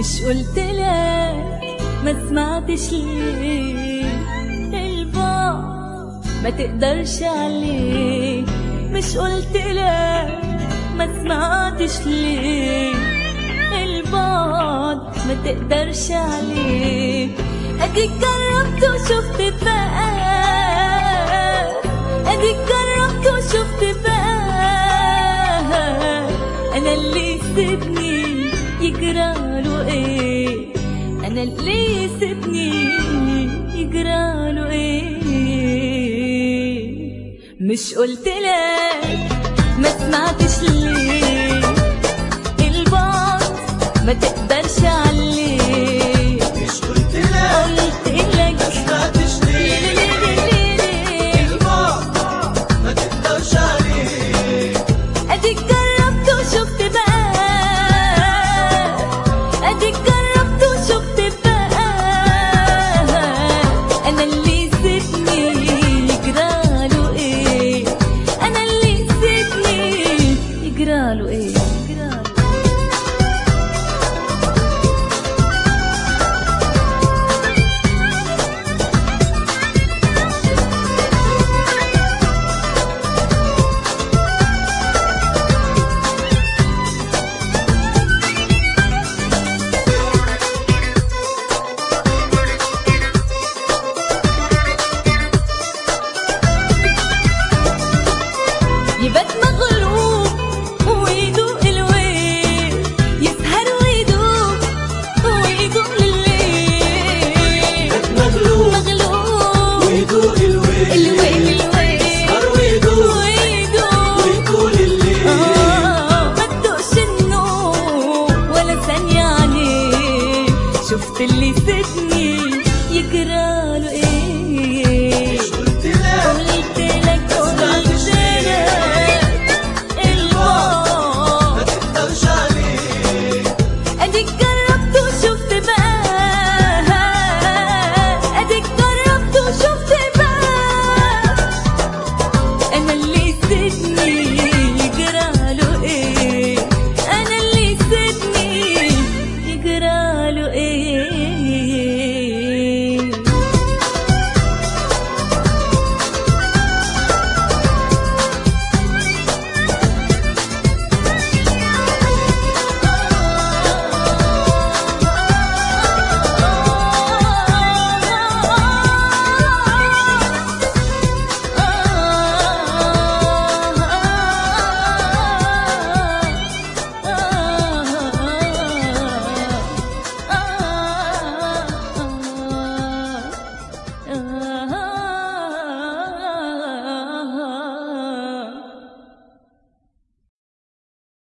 مش قلتلك ما سمعتش ليه؟ البعد ما تقدرش عليه. مش قلتلك ما سمعتش ليه؟ البعد ما تقدرش عليه. اديك جربت وشفت بقى، اديك جربت وشفت بقى. انا اللي يسيبني يجراله ايه؟ انا اللي يسيبني يجراله ايه؟ مش قلتلك